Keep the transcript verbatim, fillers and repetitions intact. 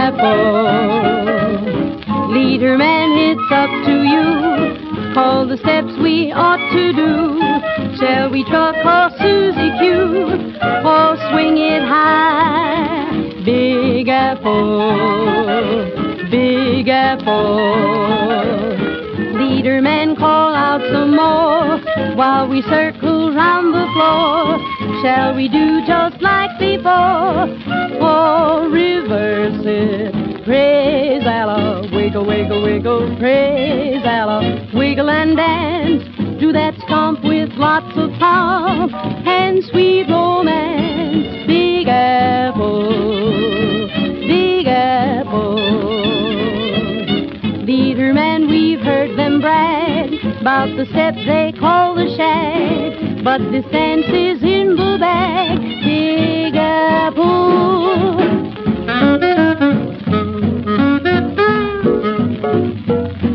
Apple. Leader man, it's up to you. Call the steps we ought to do. Shall we truck or Susie Q? Or swing it high? Big Apple, Big Apple. Leader man, call out some more while we circle round the floor. Shall we do just like before, or reverse it? Praise Allah, wiggle, wiggle, wiggle, praise Allah, wiggle and dance. Do that stomp with lots of pomp and sweet romance. Big Apple, Big Apple. Leader man, we've heard them brag about the step they call the shag, but this dance is in the bag. Big Apple.